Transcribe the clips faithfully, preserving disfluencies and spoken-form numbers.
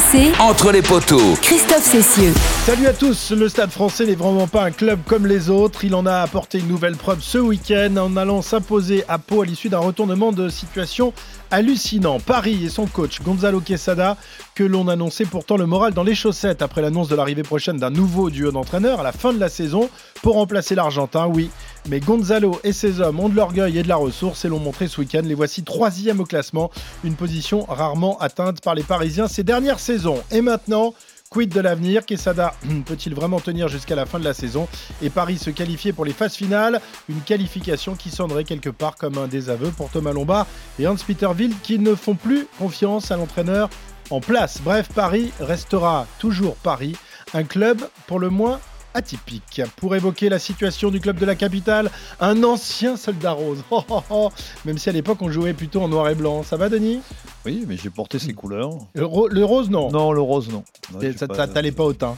Français, entre les poteaux. Christophe Cessieux. Salut à tous, le Stade Français n'est vraiment pas un club comme les autres. Il en a apporté une nouvelle preuve ce week-end en allant s'imposer à Pau à l'issue d'un retournement de situation hallucinant. Paris et son coach Gonzalo Quesada, que l'on annonçait pourtant le moral dans les chaussettes après l'annonce de l'arrivée prochaine d'un nouveau duo d'entraîneurs à la fin de la saison pour remplacer l'Argentin, oui. Mais Gonzalo et ses hommes ont de l'orgueil et de la ressource et l'ont montré ce week-end. Les voici troisième au classement, une position rarement atteinte par les Parisiens ces dernières saisons. Et maintenant, quid de l'avenir? Quesada peut-il vraiment tenir jusqu'à la fin de la saison? Et Paris se qualifier pour les phases finales? Une qualification qui sonnerait quelque part comme un désaveu pour Thomas Lombard et Hans-Peter Wild qui ne font plus confiance à l'entraîneur en place. Bref, Paris restera toujours Paris, un club pour le moins atypique. Pour évoquer la situation du club de la capitale, un ancien soldat rose. Oh, oh, oh. Même si à l'époque on jouait plutôt en noir et blanc. Ça va, Denis? Oui, mais j'ai porté ses couleurs. Le, ro- le rose, non. Non, le rose, non. non Ça pas... t'allait pas au teint.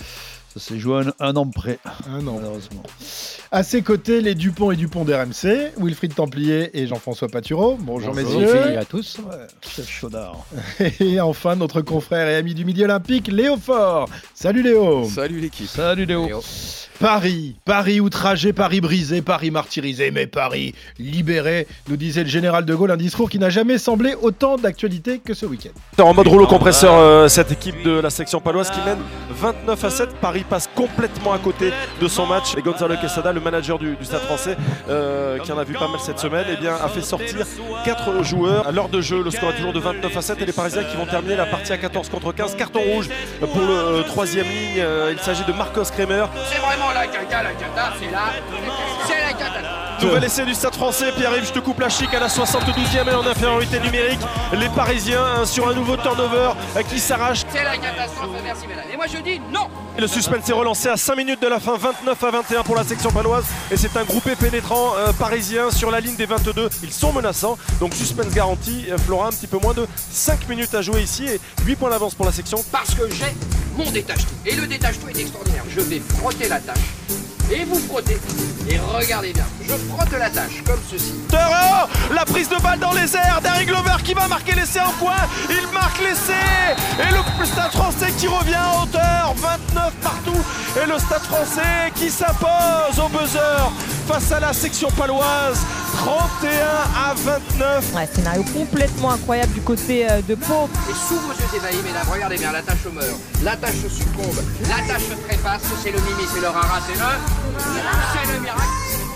Ça s'est joué un, un an près. Un an. Malheureusement. À ses côtés, les Dupont et Dupont d'R M C, Wilfried Templier et Jean-François Patureau. Bonjour, Bonjour messieurs. à tous. Ouais, chef chaudard. Et enfin, notre confrère et ami du Midi Olympique, Léo Faure. Salut Léo. Salut l'équipe. Salut Léo. Léo. Paris, Paris outragé, Paris brisé, Paris martyrisé, mais Paris libéré, nous disait le général de Gaulle, un discours qui n'a jamais semblé autant d'actualité que ce week-end. En mode rouleau compresseur, euh, cette équipe de la section paloise qui mène vingt-neuf à sept. Paris passe complètement à côté de son match. Et Gonzalo Quesada, le manager du, du Stade Français, euh, qui en a vu pas mal cette semaine, eh bien, a fait sortir quatre joueurs. À l'heure de jeu, le score est toujours de vingt-neuf à sept et les Parisiens qui vont terminer la partie à quatorze contre quinze. Carton rouge pour le euh, troisième ligne. Euh, il s'agit de Marcos Kremer. C'est vraiment la caca, la cata, c'est là, c'est la cata. Nouvel essai du Stade Français, Pierre-Yves, je te coupe la chic à la soixante-douzième et en infériorité numérique. Les Parisiens hein, sur un nouveau turnover euh, qui s'arrache. C'est la catastrophe, merci mesdames. Et moi je dis non. Et le suspense est relancé à cinq minutes de la fin, vingt-neuf à vingt et un pour la section paloise. Et c'est un groupé pénétrant euh, parisien sur la ligne des vingt-deux. Ils sont menaçants, donc suspense garanti. Euh, Flora, un petit peu moins de cinq minutes à jouer ici et huit points d'avance pour la section. Parce que j'ai mon détache-tout. Et le détache-tout est extraordinaire. Je vais frotter la tâche. Et vous frottez. Et regardez bien, je frotte la tâche comme ceci. Toro, la prise de balle dans les airs, Darry Glover qui va marquer l'essai en coin. Il marque l'essai. Et le Stade Français qui revient en hauteur, vingt-neuf partout. Et le Stade Français qui s'impose au buzzer face à la section paloise, trente et un à vingt-neuf. Ouais, scénario complètement incroyable du côté euh, de Pau. Et sous vos yeux ébahis, mesdames, regardez bien, la tâche meurt, la tâche succombe, la tâche trépasse, c'est le mimi, c'est le rara, c'est le... C'est le miracle.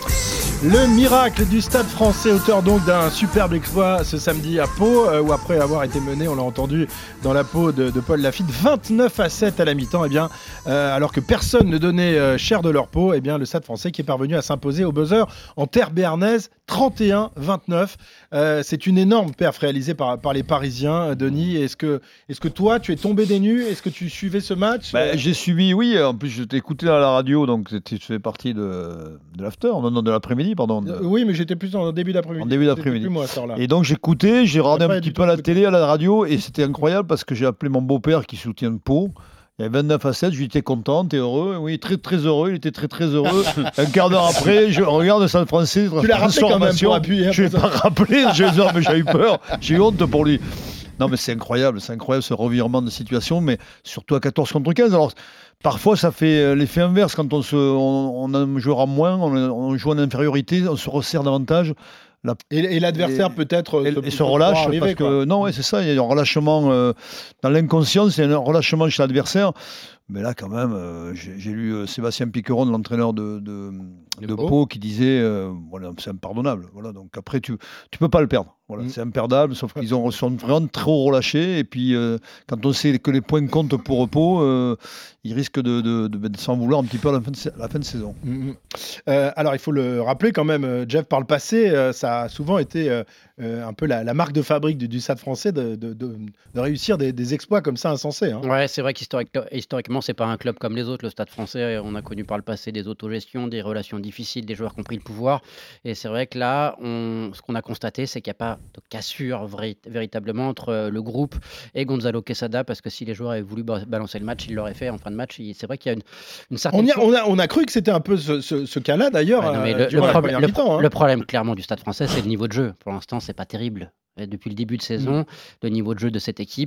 Le miracle du Stade Français, auteur donc d'un superbe exploit ce samedi à Pau, euh, où après avoir été mené, on l'a entendu, dans la peau de, de Paul Lafitte, vingt-neuf à sept à la mi-temps, eh bien, euh, alors que personne ne donnait euh, cher de leur peau, eh bien, le Stade Français qui est parvenu à s'imposer au buzzer en terre béarnaise, trente et un vingt-neuf. Euh, c'est une énorme perf réalisée par, par les Parisiens. Denis, est-ce que, est-ce que toi, tu es tombé des nues? Est-ce que tu suivais ce match? bah, J'ai suivi, oui. En plus, je t'ai écouté à la radio, donc tu fais partie de, de l'after, non, non, de l'après-midi, pardon. De... Euh, oui, mais j'étais plus en début d'après-midi. En début d'après-midi. Plus moi, à ce là. Et donc, j'écoutais, j'ai regardé un petit peu à la écouté. télé, à la radio, et c'était incroyable parce que j'ai appelé mon beau-père qui soutient Pau. Il y avait vingt-neuf à sept, je lui étais content, t'es heureux? Oui, très très heureux, il était très très heureux. Un quart d'heure après, je regarde le Stade Français. Tu l'as rappelé quand même pour appuyer. Je ne l'ai pas rappelé, j'ai eu peur, j'ai eu honte pour lui. Non mais c'est incroyable, c'est incroyable ce revirement de situation, mais surtout à quatorze contre quinze. Alors parfois ça fait l'effet inverse, quand on, se, on, on jouera moins, on, on joue en infériorité, on se resserre davantage. La... Et, et l'adversaire et, peut-être et, et se relâche arriver, parce que quoi. Non ouais, c'est ça, il y a un relâchement euh, dans l'inconscience, il y a un relâchement chez l'adversaire. Mais là quand même euh, j'ai, j'ai lu euh, Sébastien Piqueron, l'entraîneur de, de, de, de Pau, qui disait euh, voilà, c'est impardonnable, voilà, donc après tu tu peux pas le perdre, voilà, mmh. C'est imperdable, sauf qu'ils ont sont vraiment trop relâchés et puis euh, quand on sait que les points comptent pour Pau, euh, ils risquent de, de, de, de s'en vouloir un petit peu à la fin de, à la fin de saison. Mmh. Euh, alors il faut le rappeler quand même, Jeff, par le passé euh, ça a souvent été euh, euh, un peu la, la marque de fabrique du, du Stade Français de, de, de, de réussir des, des exploits comme ça insensés, hein. Ouais, c'est vrai qu'historiquement historiquement, c'est pas un club comme les autres, le Stade Français. On a connu par le passé des autogestions, des relations difficiles, des joueurs qui ont pris le pouvoir. Et c'est vrai que là, on, ce qu'on a constaté, c'est qu'il n'y a pas de cassure vrai, véritablement entre le groupe et Gonzalo Quesada, parce que si les joueurs avaient voulu balancer le match, ils l'auraient fait en fin de match. C'est vrai qu'il y a une, une certaine... On, y a, on, a, on a cru que c'était un peu ce, ce, ce cas-là, d'ailleurs, ouais, non, euh, le, le, problème, le, mi-temps, hein. Le problème, clairement, du Stade Français, c'est le niveau de jeu. Pour l'instant, c'est pas terrible. Depuis le début de saison, mmh. le niveau de jeu de cette équipe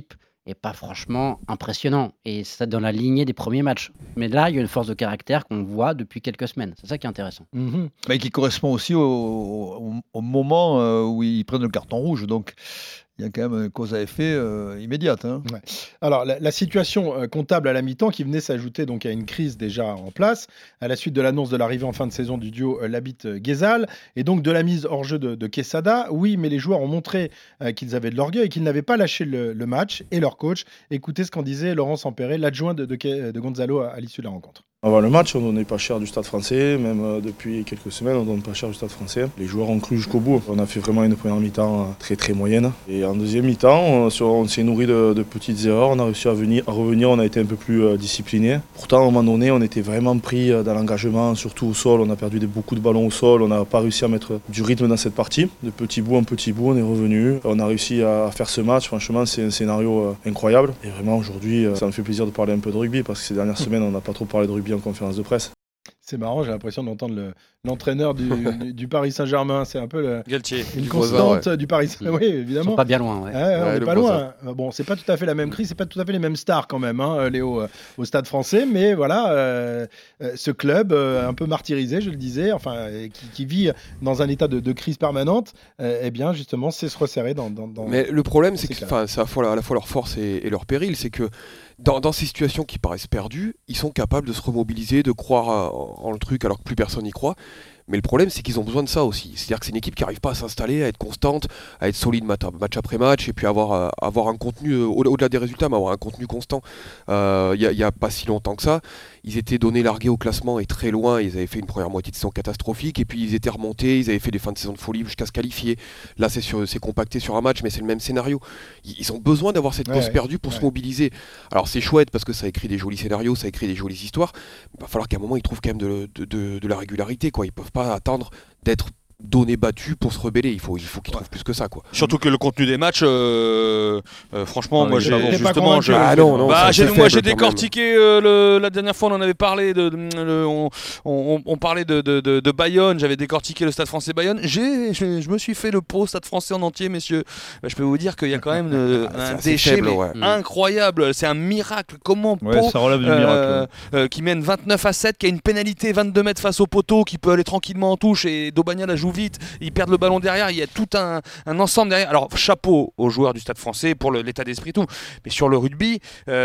est pas franchement impressionnant. Et ça dans la lignée des premiers matchs. Mais là, il y a une force de caractère qu'on voit depuis quelques semaines. C'est ça qui est intéressant. Mm-hmm. Mais qui correspond aussi au, au, au moment où ils prennent le carton rouge. Donc, il y a quand même une cause à effet euh, immédiate. Hein. Ouais. Alors, la, la situation euh, comptable à la mi-temps qui venait s'ajouter donc à une crise déjà en place, à la suite de l'annonce de l'arrivée en fin de saison du duo euh, Labitte-Guézal, et donc de la mise hors jeu de, de Quesada. Oui, mais les joueurs ont montré euh, qu'ils avaient de l'orgueil et qu'ils n'avaient pas lâché le, le match, et leur coach. Écoutez ce qu'en disait Laurent Sampéré, l'adjoint de, de, de Gonzalo à, à l'issue de la rencontre. Avant le match, on ne donnait pas cher du Stade français, même euh, depuis quelques semaines, on ne donne pas cher du Stade français. Les joueurs ont cru jusqu'au bout. On a fait vraiment une première mi-temps très très moyenne. Et en deuxième mi-temps, on, on s'est nourri de, de petites erreurs, on a réussi à, venir, à revenir, on a été un peu plus euh, disciplinés. Pourtant, à un moment donné, on était vraiment pris dans l'engagement, surtout au sol. On a perdu des, beaucoup de ballons au sol, on n'a pas réussi à mettre du rythme dans cette partie. De petit bout en petit bout, on est revenu. On a réussi à faire ce match, franchement, c'est un scénario euh, incroyable. Et vraiment, aujourd'hui, euh, ça me fait plaisir de parler un peu de rugby, parce que ces dernières semaines, on n'a pas trop parlé de rugby en conférence de presse. C'est marrant, j'ai l'impression d'entendre le, l'entraîneur du, du, du Paris Saint-Germain. C'est un peu le, Galtier, une du constante voisin, ouais. du Paris Saint-Germain. Oui, évidemment. Ils sont pas bien loin. Ouais. Ouais, ouais, on ouais, n'est pas voisin. loin. Bon, c'est pas tout à fait la même crise, c'est pas tout à fait les mêmes stars quand même, hein, Léo, euh, au Stade français. Mais voilà, euh, euh, ce club euh, un peu martyrisé, je le disais, enfin, euh, qui, qui vit dans un état de, de crise permanente, euh, eh bien, justement, c'est se resserrer dans. dans, dans Mais le problème, c'est c'est que clair. c'est à la, fois, à la fois leur force et, et leur péril, c'est que dans, dans ces situations qui paraissent perdues, ils sont capables de se remobiliser, de croire à- en le truc alors que plus personne n'y croit. Mais le problème, c'est qu'ils ont besoin de ça aussi. C'est-à-dire que c'est une équipe qui n'arrive pas à s'installer, à être constante, à être solide mat- match après match, et puis avoir, euh, avoir un contenu, euh, au- au-delà des résultats, mais avoir un contenu constant. Euh, Il n'y a, a pas si longtemps que ça, ils étaient donnés largués au classement et très loin. Ils avaient fait une première moitié de saison catastrophique, et puis ils étaient remontés, ils avaient fait des fins de saison de folie jusqu'à se qualifier. Là, c'est, sur- c'est compacté sur un match, mais c'est le même scénario. Ils, ils ont besoin d'avoir cette Ouais, cause ouais, perdue pour ouais. se mobiliser. Alors c'est chouette parce que ça écrit des jolis scénarios, ça écrit des jolies histoires. Il va falloir qu'à un moment ils trouvent quand même de, de- de- de la régularité, quoi. Ils peuvent pas attendre d'être donnés battus pour se rebeller. Il faut, il faut qu'ils trouvent plus que ça, quoi. Surtout que le contenu des matchs, euh, euh, franchement, Ah, moi il est j'ai pas bon. T'es pas justement, convaincu, je- Ah non, non, bah, c'est j'ai- assez moi j'ai faible, quand décortiqué euh, le- la dernière fois on en avait parlé, de, de- le- on, on- on parlait de, de, de- de Bayonne, j'avais décortiqué le Stade Français Bayonne. J'ai, je, je me suis fait le pot Stade Français en entier, messieurs. Bah, je peux vous dire qu'il y a quand même euh, Ah, c'est un assez déchet faible, mais ouais. incroyable. C'est un miracle. Comment Ouais, Pau, ça relève du euh, miracle. euh, qui mène vingt-neuf à sept, qui a une pénalité vingt-deux mètres face au poteau, qui peut aller tranquillement en touche, et Daubagna la joue vite, ils perdent le ballon derrière, il y a tout un, un ensemble derrière. Alors chapeau aux joueurs du Stade Français pour le- l'état d'esprit et tout, mais sur le rugby,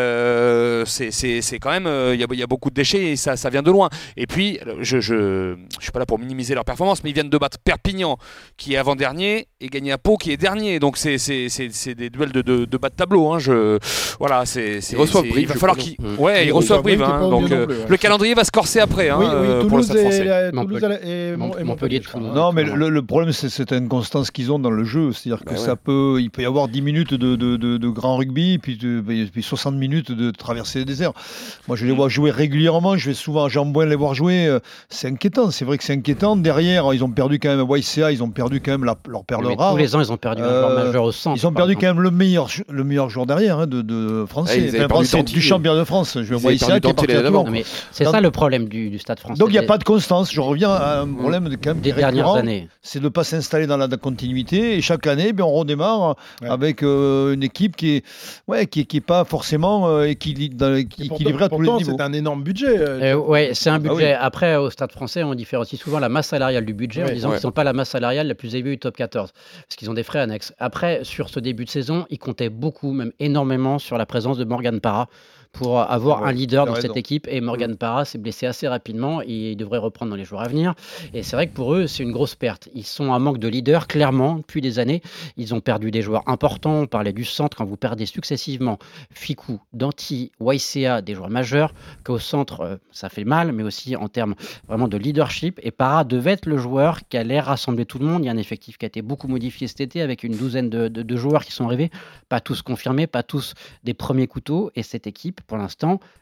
euh, c'est, c'est, c'est quand même, euh, il y, a, il y a beaucoup de déchets et ça, ça vient de loin. Et puis, je, je, je suis pas là pour minimiser leur performance, mais ils viennent de battre Perpignan, qui est avant-dernier, et gagner à Pau, qui est dernier. Donc c'est, c'est, c'est, c'est des duels de, de, de bas de tableau. Hein. Je, voilà, c'est, c'est, Ils reçoivent c'est- Brive, il va je falloir crois, qu'ils, non ouais, ils Ils reçoivent reçoivent Brive. Brive, qui est Hein. pas au Donc mieux non euh, plus, ouais. le calendrier va se corser après, hein, Oui, oui, euh, pour le Toulouse, Stade et, Français. la- Montpellier. Toulouse et, Mont- et Montpellier, Montpellier. je crois. Toulouse. Non, mais Ouais. le, le problème, c'est cette inconstance qu'ils ont dans le jeu. C'est-à-dire que Bah ouais. ça peut, il peut y avoir dix minutes de, de, de, de grand rugby, puis, de- puis soixante minutes de traverser le désert. Moi, je les vois jouer régulièrement. Je vais souvent à Jambouin les voir jouer. euh, C'est inquiétant. C'est vrai que c'est inquiétant. Derrière, ils ont perdu quand même Y C A. Ils ont perdu quand même la- leur perle Mais rare. tous les ans, ils ont perdu un joueur Euh, majeur au centre. Ils ont par perdu exemple. quand même le meilleur, ju- le meilleur joueur derrière hein, de, de Ah, français. ils avaient Enfin, perdu français, Dantier. du champion de France. Je Ils vois avaient Y C A perdu qui est Dantier parti à l'année Toulon. d'avant. Non, mais c'est Dans- ça le problème du, du Stade Français. Donc il n'y a des- pas de constance. Je reviens à un problème de, quand même des récurrent, dernières années. c'est de ne pas s'installer dans la, la continuité. Et chaque année, ben, on redémarre Ouais. avec euh, une équipe qui est, ouais, qui, est- qui est pas forcément euh, équili- dans- Et équilibrée à tous les pourtant, niveaux. c'est un énorme budget. euh, Euh, ouais, c'est un Ah budget. oui. Après, au Stade Français, on différencie souvent la masse salariale du budget en Ouais. disant Ouais. qu'ils n'ont pas la masse salariale la plus élevée du top quatorze, parce qu'ils ont des frais annexes. Après, sur ce début de saison, ils comptaient beaucoup, même énormément, sur la présence de Morgan Parra pour avoir Ouais, un leader t'as dans raison. cette équipe. Et Morgan Parra s'est blessé assez rapidement et il devrait reprendre dans les jours à venir. Et c'est vrai que pour eux, c'est une grosse perte. Ils sont en manque de leader, clairement, depuis des années. Ils ont perdu des joueurs importants. On parlait du centre, quand vous perdez successivement Ficou, Danti, Y C A, des joueurs majeurs, qu'au centre, euh, ça fait mal, mais aussi en termes vraiment de leadership. Et Parra devait être le joueur qui allait rassembler tout le monde. Il y a un effectif qui a été beaucoup modifié cet été avec une douzaine de, de- de joueurs qui sont arrivés, pas tous confirmés, pas tous des premiers couteaux. Et cette équipe, pour l'instant,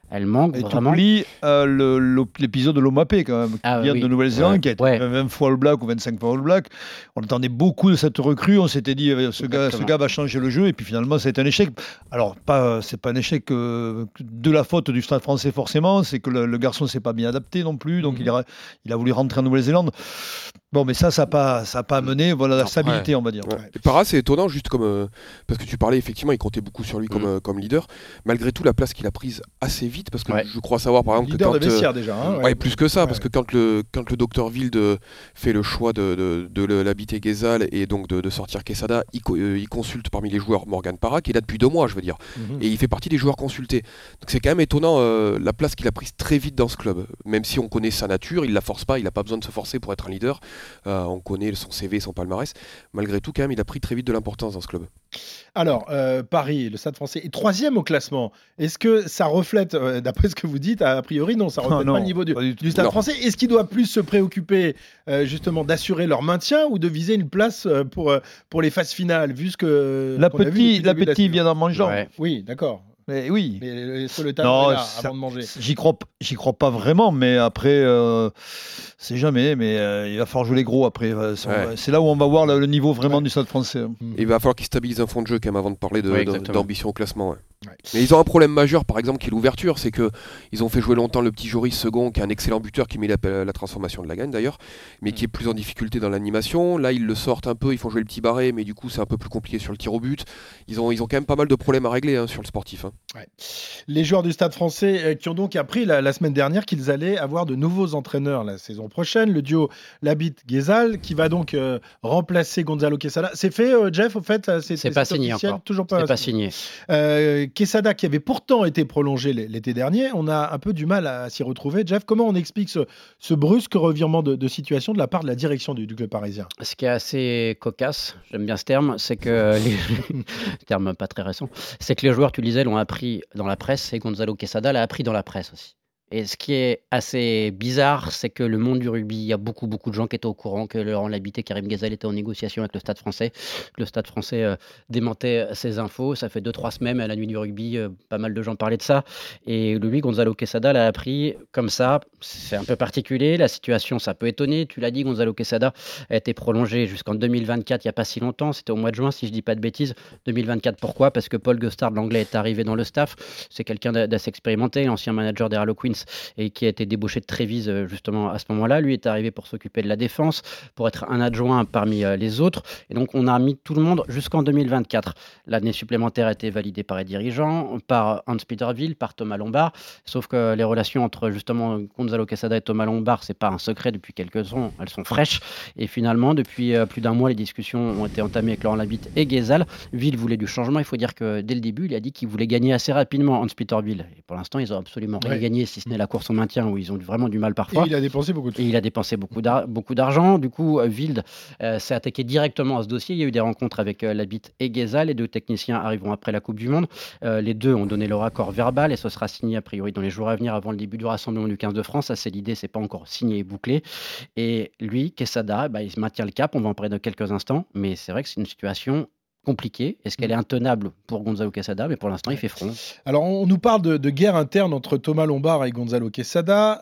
Elle manque Et vraiment. tu oublies euh, le- le- l'épisode de l'Omapé quand même, qui Ah, vient oui. de Nouvelle-Zélande, Ouais. qui a été Ouais. vingt fois All Black ou vingt-cinq fois All Black. On attendait beaucoup de cette recrue, on s'était dit euh, ce gars, ce Exactement. gars va changer le jeu, et puis finalement ça a été un échec. Alors pas, c'est pas un échec euh, de la faute du Stade français forcément, c'est que le, le garçon s'est pas bien adapté non plus, donc il, a, il a voulu rentrer en Nouvelle-Zélande. Bon, mais ça, ça n'a pas, ça a pas amené voilà, la Non, stabilité, on va dire. Ouais. Et Parra, c'est étonnant, juste comme. euh, parce que tu parlais, effectivement, il comptait beaucoup sur lui comme, Mm. euh, comme leader. Malgré tout, la place qu'il a prise assez vite, parce que Ouais. je crois savoir, par exemple, Leader que de quand. vestiaire déjà. Hein, Ouais, ouais. plus que ça, Ouais. parce que quand le, quand le docteur Wilde fait le choix de, de, de le- l'habiter Ghezal et donc de, de sortir Quesada, il, co- euh, il consulte parmi les joueurs Morgan Parra, qui est là depuis deux mois, je veux dire. Mhm. Et il fait partie des joueurs consultés. Donc c'est quand même étonnant euh, la place qu'il a prise très vite dans ce club. Même si on connaît sa nature, il la force pas, il n'a pas besoin de se forcer pour être un leader. Euh, on connaît son C V, son palmarès. Malgré tout, quand même, il a pris très vite de l'importance dans ce club. Alors, euh, Paris, le Stade français, est troisième au classement. Est-ce que ça reflète, euh, d'après ce que vous dites, a priori, non, ça reflète Ah, non, pas le niveau du, pas du tout. du Stade Non. français. Est-ce qu'ils doivent plus se préoccuper euh, justement d'assurer leur maintien ou de viser une place euh, pour, euh, pour les phases finales, vu ce que qu'on a vu depuis L'appétit, le début de la l'appétit saison. vient en mangeant. Ouais. Oui, d'accord. Mais oui. Mais euh, est-ce que le talent Non, est là ça- avant de manger? J'y crois, p- j'y crois pas vraiment, mais après, euh, c'est jamais. Mais euh, il va falloir jouer les gros après. euh, c'est- Ouais. C'est là où on va voir le, le niveau vraiment Ouais. du Stade français. Et il va falloir qu'il stabilise un fond de jeu quand même avant de parler de- Ouais, de- exactement. d'ambition au classement. ouais. Ouais. Mais ils ont un problème majeur, par exemple, qui est l'ouverture. C'est que ils ont fait jouer longtemps le petit Joris second, qui est un excellent buteur, qui met la, la transformation de la gagne d'ailleurs, mais qui est plus en difficulté dans l'animation. Là, ils le sortent un peu, ils font jouer le petit Barré, mais du coup, c'est un peu plus compliqué sur le tir au but. Ils ont, ils ont quand même pas mal de problèmes à régler hein, sur le sportif. hein. Les joueurs du Stade français euh, qui ont donc appris la, la semaine dernière qu'ils allaient avoir de nouveaux entraîneurs la saison prochaine. Le duo Labitte-Ghezal qui va donc euh, remplacer Gonzalo Quesada. C'est fait, euh, Jeff, au fait euh, C'est pas signé officiel encore. Toujours pas, C'est pas signé. Euh, Quesada qui avait pourtant été prolongé l- l'été dernier, on a un peu du mal à s'y retrouver. Jeff, comment on explique ce, ce brusque revirement de, de situation de la part de la direction du, du club parisien? Ce qui est assez cocasse, j'aime bien ce terme, c'est que les terme pas très récent, c'est que les joueurs, tu le disais, l'ont appris dans la presse et Gonzalo Quesada l'a appris dans la presse aussi. Et ce qui est assez bizarre, c'est que le monde du rugby, il y a beaucoup, beaucoup de gens qui étaient au courant que Laurent Labitte et Karim Ghezal étaient en négociation avec le Stade français. Le Stade français euh, démentait ces infos. Ça fait deux, trois semaines, à la nuit du rugby, euh, pas mal de gens parlaient de ça. Et lui, Gonzalo Quesada l'a appris comme ça. C'est un peu particulier. La situation, ça peut étonner. Tu l'as dit, Gonzalo Quesada a été prolongé jusqu'en deux mille vingt-quatre, il n'y a pas si longtemps. C'était au mois de juin, si je ne dis pas de bêtises. deux mille vingt-quatre, pourquoi? Parce que Paul Gustard, l'anglais, est arrivé dans le staff. C'est quelqu'un d'a- d'assez expérimenté, l'ancien manager des Harlequins, et qui a été débauché de Trévise euh, justement à ce moment-là. Lui est arrivé pour s'occuper de la défense, pour être un adjoint parmi euh, les autres. Et donc on a mis tout le monde jusqu'en deux mille vingt-quatre. L'année supplémentaire a été validée par les dirigeants, par Hans-Peter Wild, par Thomas Lombard. Sauf que les relations entre justement Gonzalo Quesada et Thomas Lombard, c'est pas un secret depuis quelques ans, elles sont fraîches. Et finalement, depuis euh, plus d'un mois, les discussions ont été entamées avec Laurent Labitte et Ghezal. Wild voulait du changement. Il faut dire que dès le début, il a dit qu'il voulait gagner assez rapidement, Hans-Peter Wild. Et pour l'instant, ils ont absolument rien Ouais. gagné, si ce n'est la course au maintien, où ils ont vraiment du mal Et parfois. il a dépensé beaucoup de Et il a dépensé beaucoup d'ar- beaucoup d'argent. Du coup, euh, Wild euh, s'est attaqué directement à ce dossier. Il y a eu des rencontres avec euh, Labitte et Ghezal. Les deux techniciens arriveront après la Coupe du Monde. Euh, les deux ont donné leur accord verbal et ce sera signé a priori dans les jours à venir avant le début du rassemblement du quinze de France. Ça, c'est l'idée, c'est pas encore signé et bouclé. Et lui, Quesada, bah, il se maintient le cap. On va en parler dans quelques instants. Mais c'est vrai que c'est une situation compliquée. Est-ce qu'elle est intenable pour Gonzalo Quesada? Mais pour l'instant, il fait front. Alors, on nous parle de, de guerre interne entre Thomas Lombard et Gonzalo Quesada.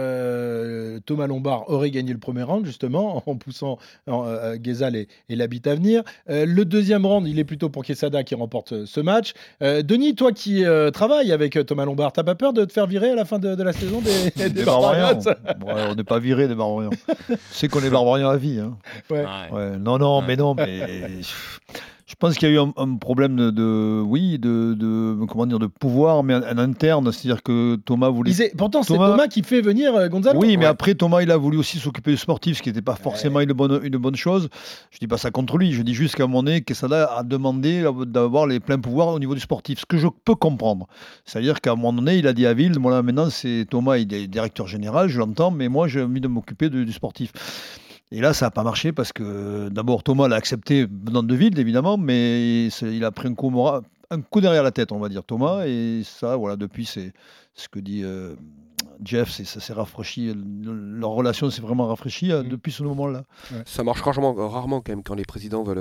Euh, Thomas Lombard aurait gagné le premier round, justement, en poussant euh, Ghezal et, et Labitte à venir. Euh, le deuxième round, il est plutôt pour Quesada qui remporte euh, ce match. Euh, Denis, toi qui euh, travailles avec euh, Thomas Lombard, t'as pas peur de te faire virer à la fin de, de la saison des, des, Des Barbarians. Barbarians? Ouais, on n'est pas viré des Barbarians. C'est qu'on est Barbarians à vie. Hein. Ouais. Ouais, non, non, mais non, mais je pense qu'il y a eu un, un problème de, de- oui, de, de, comment dire, de pouvoir, mais en, en interne, c'est-à-dire que Thomas voulait. Ils est- Pourtant, c'est Thomas- Thomas qui fait venir euh, Gonzalo. Oui, mais Ouais. après Thomas, il a voulu aussi s'occuper du sportif, ce qui n'était pas forcément une bonne, une bonne chose. Je dis pas ça contre lui, je dis juste qu'à un moment donné, Quesada a demandé d'avoir les pleins pouvoirs au niveau du sportif, ce que je peux comprendre. C'est-à-dire qu'à un moment donné, il a dit à Wild, moi là maintenant, c'est Thomas, il est directeur général, je l'entends, mais moi j'ai envie de m'occuper de- du sportif. Et là, ça n'a pas marché parce que d'abord Thomas l'a accepté venant de Wild, évidemment, mais c'est- il a pris un coup, mora- un coup derrière la tête, on va dire, Thomas. Et ça, voilà, depuis, c'est ce que dit euh, Jeff, c'est- ça s'est rafraîchi. Le- Leur relation s'est vraiment rafraîchie euh, depuis ce moment-là. Ça marche rarement, rarement quand même quand les présidents veulent,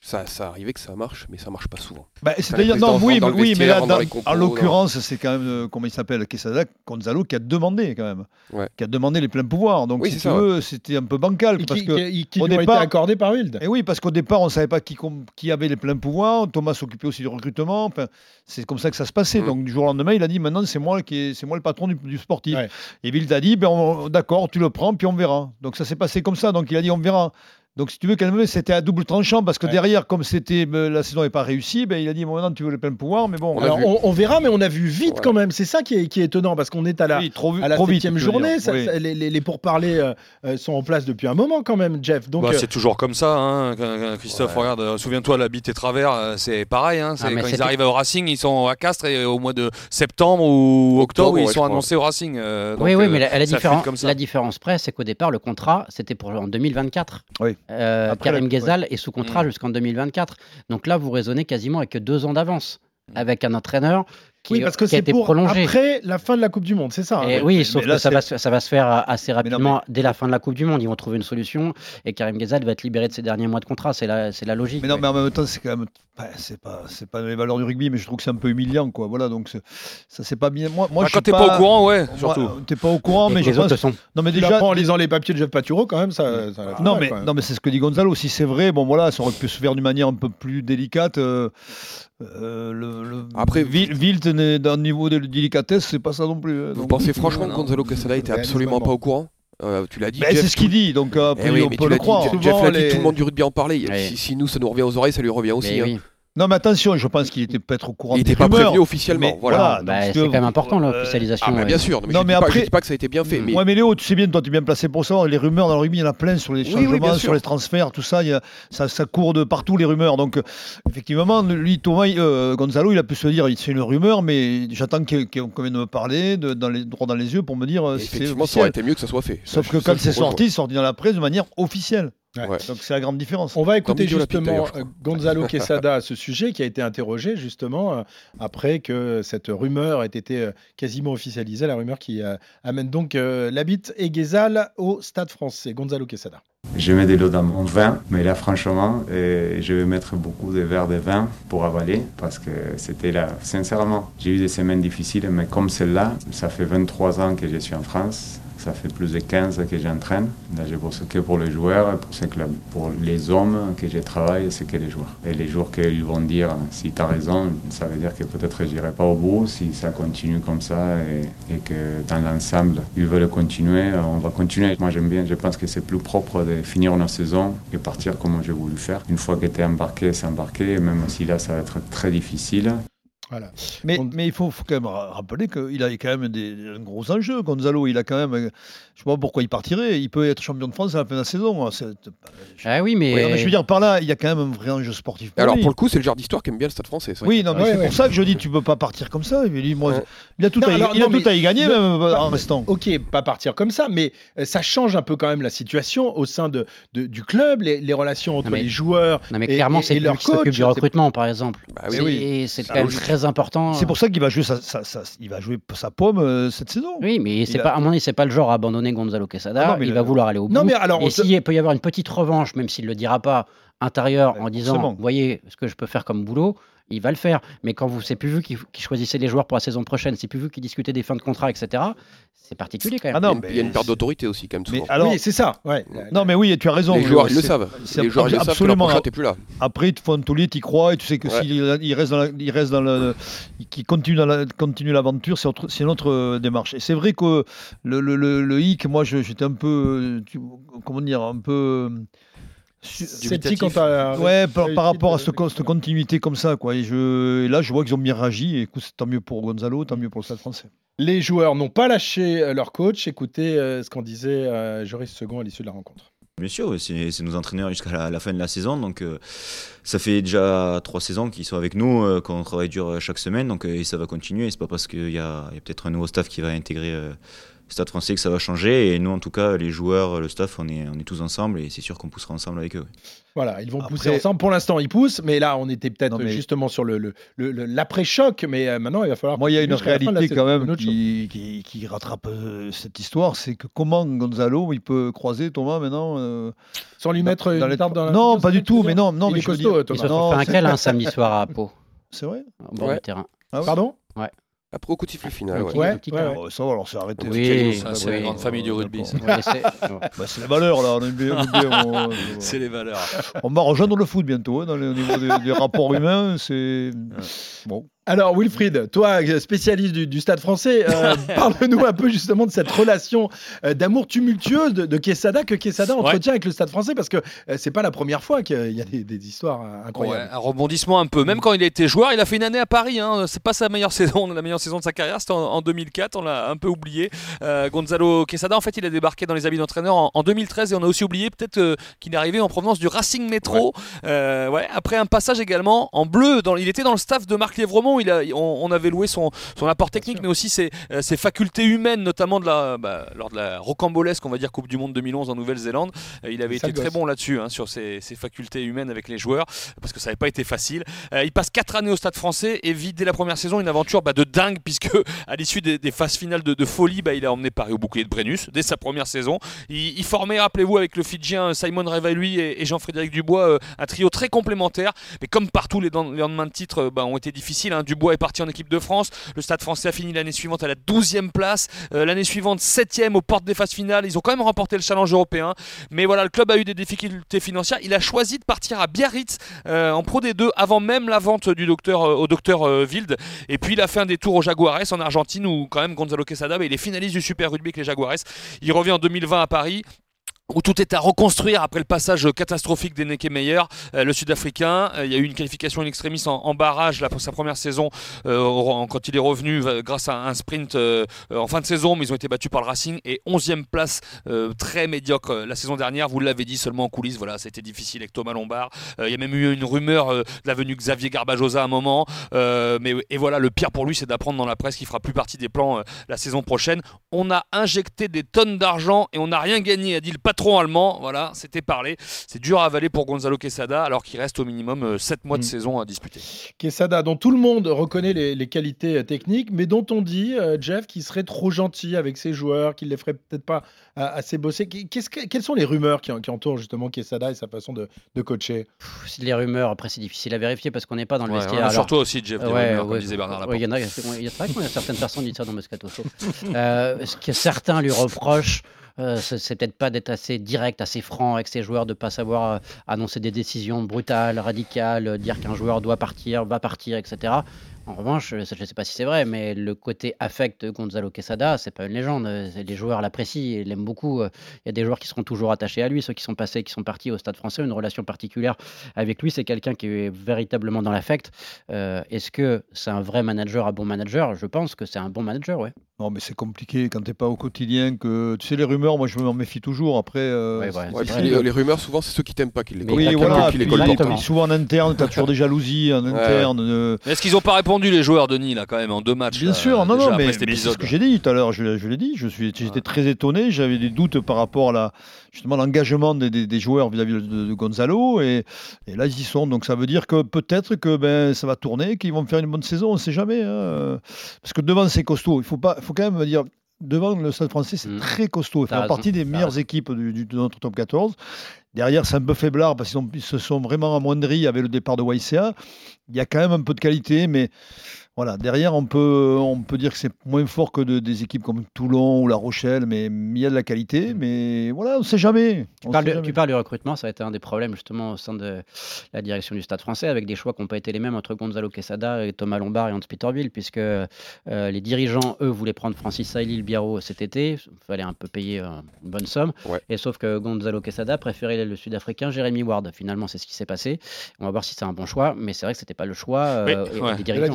Ça, ça arrivait que ça marche, mais ça marche pas souvent. Bah, c'est-à-dire, non, oui, mais, oui, mais là, dans, en l'occurrence, c'est quand même, euh, comment il s'appelle, Quesada, Gonzalo, qui a demandé quand même, ouais. qui a demandé les pleins pouvoirs. Donc, oui, si tu ça, veux, ouais. c'était un peu bancal. Et parce qui, que qui, qui au lui départ, a été accordé par Wild. Et oui, parce qu'au départ, on ne savait pas qui, qui avait les pleins pouvoirs. Thomas s'occupait aussi du recrutement. Enfin, c'est comme ça que ça se passait. Mmh. Donc, du jour au lendemain, il a dit, maintenant, c'est moi, qui est, c'est moi le patron du, du sportif. Ouais. Et Wild a dit, ben, on, d'accord, tu le prends, puis on verra. Donc, ça s'est passé comme ça. Donc, il a dit, on verra. Donc, si tu veux, quand même, c'était à double tranchant parce que ouais. derrière, comme c'était euh, la saison n'est pas réussie, ben, il a dit bon, maintenant tu veux le plein pouvoir, mais bon. On, alors, on, on verra, mais on a vu vite ouais. quand même. C'est ça qui est, qui est étonnant parce qu'on est à la, oui, trop, à la trop septième vite, journée. Ça, oui. ça, les, les, les pourparlers euh, sont en place depuis un moment quand même, Jeff. Donc, bah, euh... c'est toujours comme ça, hein, Christophe. Ouais. Regarde, souviens-toi, la bite et travers, c'est pareil. Hein, c'est ah, quand ils arrivent au Racing, ils sont à Castres et au mois de septembre ou octobre, octobre ils ouais, sont annoncés au Racing. Euh, donc, oui, oui, mais la, la, différence, la différence près, c'est qu'au départ, le contrat, c'était pour en deux mille vingt-quatre. Oui. Euh, Karim Ghezal est sous contrat mmh. jusqu'en deux mille vingt-quatre. Donc là, vous raisonnez quasiment avec deux ans d'avance, avec un entraîneur qui, oui, parce que qui a été pour prolongé. Après la fin de la Coupe du Monde, c'est ça. Et hein. Oui, mais, sauf mais que là, ça va, se, ça va se faire assez rapidement mais non, mais... dès la fin de la Coupe du Monde. Ils vont trouver une solution et Karim Ghezal va être libéré de ses derniers mois de contrat. C'est la, c'est la logique. Mais non, ouais. mais en même temps, c'est quand même. C'est pas, c'est pas les valeurs du rugby, mais je trouve que c'est un peu humiliant, quoi. Voilà, donc c'est, ça c'est pas bien. Moi, moi, bah, je quand t'es pas... pas au courant, ouais, surtout. Moi, t'es pas au courant, et mais je pense. Autres sont... Non, mais déjà, en lisant les papiers de Jeff Paturo, quand même, ça. ça non, mal, mais quand non, mais c'est ce que dit Gonzalo. Si c'est vrai, bon, voilà, ça aurait pu se faire d'une manière un peu plus délicate. Euh, euh, le, le... Après, Wild d'un niveau de délicatesse, c'est pas ça non plus. Vous donc, pensez franchement que Gonzalo Quesada était absolument pas au courant? Euh, tu l'as dit. Ben Jeff, c'est ce qu'il dit, donc euh, eh oui, on peut le croire. Dit, Jeff l'a dit, les... tout le monde du rugby en parlait. Oui. Si, si nous, ça nous revient aux oreilles, ça lui revient aussi. Mais hein. oui. Non, mais attention, je pense qu'il était peut-être au courant. Il n'était pas prévenu officiellement. Mais voilà. voilà bah, c'est quand même important l'officialisation. Ah, bah, bien sûr. Mais non, je mais dis après, pas, je dis pas que ça a été bien fait. Mais... Ouais, mais Léo, tu sais bien, toi, tu es bien placé pour savoir. Les rumeurs dans le rugby, il y en a plein sur les changements, oui, oui, sur les transferts, tout ça. Il y a, ça, ça court de partout les rumeurs. Donc, euh, effectivement, lui, Thomas, euh, Gonzalo, il a pu se dire, c'est une rumeur, mais j'attends qu'on qu qu vienne me parler de, dans les, droit dans les yeux pour me dire. C'est effectivement, ça aurait été mieux que ça soit fait. Sauf que quand c'est sorti, c'est sorti dans la presse de manière officielle. Ouais. Ouais. Donc c'est la grande différence. On va écouter justement Gonzalo Quesada à ce sujet qui a été interrogé justement euh, après que cette rumeur ait été euh, quasiment officialisée, la rumeur qui euh, amène donc euh, Labitte et Ghezal au Stade français. Gonzalo Quesada. Je mets de l'eau dans mon vin, mais là franchement, euh, je vais mettre beaucoup de verres de vin pour avaler parce que c'était là, sincèrement, j'ai eu des semaines difficiles, mais comme celle-là, ça fait vingt-trois ans que je suis en France. Ça fait plus de quinze que j'entraîne. Là, je bosse que pour les joueurs, pour, ce club. Pour les hommes que je travaille, c'est que les joueurs. Et les jours qu'ils vont dire, si tu as raison, ça veut dire que peut-être je n'irai pas au bout. Si ça continue comme ça et, et que dans l'ensemble, ils veulent continuer, on va continuer. Moi, j'aime bien, je pense que c'est plus propre de finir une saison et partir comme j'ai voulu faire. Une fois que tu es embarqué, c'est embarqué, même si là, ça va être très difficile. Voilà. Mais, On... mais il faut, faut quand même rappeler qu'il a quand même des, un gros enjeu, Gonzalo. Il a quand même, je ne sais pas pourquoi il partirait. Il peut être champion de France à la fin de la saison. C'est... Ah oui, mais... Ouais, mais je veux dire, par là, il y a quand même un vrai enjeu sportif. Pour Alors lui. pour le coup, c'est le genre d'histoire qu'aime bien le Stade français. Oui, non, mais ouais, c'est ouais. pour ça que je dis, tu ne peux pas partir comme ça. Il, dit, moi, ouais. il a tout, non, à, alors, il a non, tout à y gagner le... même pas, en restant. Ok, pas partir comme ça, mais ça change un peu quand même la situation au sein de, de, du club, les, les relations entre non, mais... les joueurs. Non, mais clairement, et, c'est lui qui s'occupe du recrutement, par exemple. Bah oui, oui. C'est quand même très important. C'est pour ça qu'il va jouer sa, sa, sa, il va jouer sa pomme euh, cette saison. Oui, mais c'est a... pas, à mon avis, c'est pas le genre à abandonner Gonzalo Quesada. Ah non, il le... va vouloir aller au bout. Non, mais alors, et on... s'il peut y avoir une petite revanche, même s'il le dira pas, intérieure, ouais, en disant, voyez ce que je peux faire comme boulot, il va le faire. Mais quand vous, c'est plus vu qu'il, qu'il choisissait les joueurs pour la saison prochaine, c'est plus vu qu'il discutait des fins de contrat, et cetera. C'est particulier quand même. Ah non, mais il y a une perte d'autorité aussi quand même. Souvent. Mais alors, oui, c'est ça. Ouais. Non, mais oui, tu as raison. Les joueurs, ils le savent. Les joueurs, ils le savent. Absolument. Que t'es plus là. Après, Fontolier, tu y crois et tu sais que ouais. s'il il reste dans, la, il reste dans le, qu'il continue dans la, continue l'aventure, c'est, autre, c'est notre euh, démarche. Et c'est vrai que le le le, le hic, moi, je, j'étais un peu, tu, comment dire, un peu. Sceptique quant à ouais par, par rapport à ce, cette continuité comme ça quoi. Et, je, et là je vois qu'ils ont bien réagi et écoute, tant mieux pour Gonzalo, tant mieux pour le Stade français. Les joueurs n'ont pas lâché leur coach. Écoutez euh, ce qu'en disait euh, Joris Second à l'issue de la rencontre. Bien sûr, c'est, c'est nos entraîneurs jusqu'à la, la fin de la saison. Donc, euh, ça fait déjà trois saisons qu'ils sont avec nous, euh, qu'on travaille dur chaque semaine. Donc, euh, et ça va continuer. Et c'est pas parce qu'il y a, il y a peut-être un nouveau staff qui va intégrer euh, Stade Français que ça va changer. Et nous, en tout cas, les joueurs, le staff, on est, on est tous ensemble et c'est sûr qu'on poussera ensemble avec eux. Oui. Voilà, ils vont Après... pousser ensemble. Pour l'instant, ils poussent, mais là, on était peut-être mais... justement sur le, le, le, le, l'après-choc, mais euh, maintenant, il va falloir... Moi, il y a une réalité quand même qui, qui, qui rattrape euh, cette histoire, c'est que comment Gonzalo, il peut croiser Thomas maintenant euh, sans lui mettre dans, une tarte dans la... Non, pas du tout, mais non, non, il mais est costaud, dire... Thomas. Ils se sont fait un câlin samedi soir à Pau. C'est vrai? Au bord ouais. du terrain. Ah, Pardon? Ouais. Après, au coup de sifflet final. Ouais, ouais, ouais, ouais. Oh, ça va, alors c'est arrêté. Oui, ça, c'est oui. la grande famille du rugby. C'est... Ouais, c'est... bah, c'est les valeurs, là. On est bien, on est bien, on... c'est les valeurs. On va rejoindre le foot bientôt, hein, dans les, au niveau des, des rapports humains. C'est... Bon. Alors Wilfried, toi spécialiste du, du Stade Français, euh, parle-nous un peu justement de cette relation euh, d'amour tumultueuse de, de Quesada que Quesada entretient ouais. avec le Stade Français, parce que euh, c'est pas la première fois qu'il y a des, des histoires euh, incroyables. Ouais, un rebondissement un peu. Même quand il a été joueur, il a fait une année à Paris. Hein. C'est pas sa meilleure saison, la meilleure saison de sa carrière, c'était en, en deux mille quatre. On l'a un peu oublié. Euh, Gonzalo Quesada, en fait, il a débarqué dans les habits d'entraîneur en, en deux mille treize et on a aussi oublié peut-être euh, qu'il est arrivé en provenance du Racing Métro. Ouais. Euh, ouais, après un passage également en bleu. Dans, il était dans le staff de Marc Lévremont. Il a, on, on avait loué son, son apport technique, mais aussi ses, euh, ses facultés humaines, notamment de la, bah, lors de la rocambolesque, on va dire, Coupe du Monde deux mille onze en Nouvelle-Zélande. Euh, il avait été très bon là-dessus, hein, sur ses, ses facultés humaines avec les joueurs, parce que ça n'avait pas été facile. Euh, il passe quatre années au Stade Français et vit dès la première saison une aventure bah, de dingue, puisque à l'issue des, des phases finales de, de folie, bah, il a emmené Paris au bouclier de Brennus dès sa première saison. Il, il formait, rappelez-vous, avec le Fidjien Simon Revailui et, et Jean-Frédéric Dubois, euh, un trio très complémentaire. Mais comme partout, les, les lendemains de titre bah, ont été difficiles. Hein. Dubois est parti en équipe de France. Le Stade Français a fini l'année suivante à la douzième place. Euh, l'année suivante, septième aux portes des phases finales. Ils ont quand même remporté le challenge européen. Mais voilà, le club a eu des difficultés financières. Il a choisi de partir à Biarritz euh, en Pro D deux avant même la vente du docteur, euh, au docteur euh, Wild. Et puis il a fait un détour aux Jaguares en Argentine où quand même Gonzalo Quesada, bah, il est finaliste du Super Rugby avec les Jaguares. Il revient en deux mille vingt à Paris, où tout est à reconstruire après le passage catastrophique d'Eneke Meyer, euh, le Sud-Africain. Euh, il y a eu une qualification in extremis en, en barrage là, pour sa première saison euh, quand il est revenu euh, grâce à un sprint euh, en fin de saison, mais ils ont été battus par le Racing et onzième place euh, très médiocre euh, la saison dernière. Vous l'avez dit, seulement en coulisses, voilà, c'était difficile avec Thomas Lombard. Euh, il y a même eu une rumeur euh, de la venue Xavier Garbajosa à un moment, euh, mais et voilà, le pire pour lui, c'est d'apprendre dans la presse qu'il fera plus partie des plans euh, la saison prochaine. On a injecté des tonnes d'argent et on n'a rien gagné, a dit le patron allemand, voilà, c'était parlé. C'est dur à avaler pour Gonzalo Quesada, alors qu'il reste au minimum euh, sept mois de mmh. saison à disputer. Quesada, dont tout le monde reconnaît les, les qualités techniques, mais dont on dit, euh, Jeff, qu'il serait trop gentil avec ses joueurs, qu'il ne les ferait peut-être pas euh, assez bosser. Qu'est-ce que, quelles sont les rumeurs qui, qui entourent justement Quesada et sa façon de, de coacher? Pff, les rumeurs, après c'est difficile à vérifier parce qu'on n'est pas dans le ouais, vestiaire. Alors... Sur toi aussi, Jeff, des ouais, rumeurs, ouais, comme disait Bernard Laporte. Ouais, il y en a, il y a, c'est vrai qu'il y a certaines personnes qui disent ça dans Moscato Show. euh, ce que certains lui reprochent, Euh, c'est, c'est peut-être pas d'être assez direct, assez franc avec ses joueurs, de pas savoir euh, annoncer des décisions brutales, radicales, euh, dire qu'un joueur doit partir, va partir, et cetera. En revanche, je ne sais pas si c'est vrai, mais le côté affect de Gonzalo Quesada, c'est pas une légende. Les joueurs l'apprécient et l'aiment beaucoup. Il y a des joueurs qui seront toujours attachés à lui, ceux qui sont passés, qui sont partis au Stade Français, une relation particulière avec lui. C'est quelqu'un qui est véritablement dans l'affect. Euh, est-ce que c'est un vrai manager, un bon manager? Je pense que c'est un bon manager, ouais. Non, mais c'est compliqué quand t'es pas au quotidien. Que tu sais, les rumeurs, moi je m'en méfie toujours. Après, euh, ouais, ouais, ouais, puis les, les rumeurs, souvent, c'est ceux qui t'aiment pas qui les colportent. Oui, voilà. Qui les colportent. Souvent en interne, t'as toujours des jalousies en interne. Ouais. Euh... Est-ce qu'ils ont pas répondu, les joueurs, Denis, là, quand même, en deux matchs? Bien là, sûr, non, non, mais, mais c'est ce que j'ai dit tout à l'heure. Je, je l'ai dit. Je suis, j'étais ouais. très étonné. J'avais des doutes par rapport à la, justement, l'engagement des, des, des joueurs vis-à-vis de, de Gonzalo. Et, et là, ils y sont. Donc ça veut dire que peut-être que ben ça va tourner, qu'ils vont faire une bonne saison. On ne sait jamais. Hein. Parce que devant, c'est costaud. Il faut pas, faut quand même dire. Devant le Stade Français, c'est mmh. très costaud. Il fait partie des meilleures équipes du, du, de notre top quatorze. Derrière, c'est un peu faiblard parce qu'ils ont, ils se sont vraiment amoindris avec le départ de Y C A. Il y a quand même un peu de qualité, mais voilà, derrière, on peut, on peut dire que c'est moins fort que de, des équipes comme Toulon ou La Rochelle, mais il y a de la qualité. Mais voilà, on ne sait jamais. Tu parles, de, tu parles du recrutement, ça a été un des problèmes justement au sein de la direction du Stade Français, avec des choix qui n'ont pas été les mêmes entre Gonzalo Quesada et Thomas Lombard et Hans-Peter Wild, puisque euh, les dirigeants, eux, voulaient prendre Francis Sailly-Biarro cet été. Il fallait un peu payer euh, une bonne somme. Ouais. Et sauf que Gonzalo Quesada préférait le Sud-Africain Jeremy Ward. Finalement, c'est ce qui s'est passé. On va voir si c'est un bon choix, mais c'est vrai que ce n'était pas le choix euh, oui, ouais. des dirigeants. De la direction.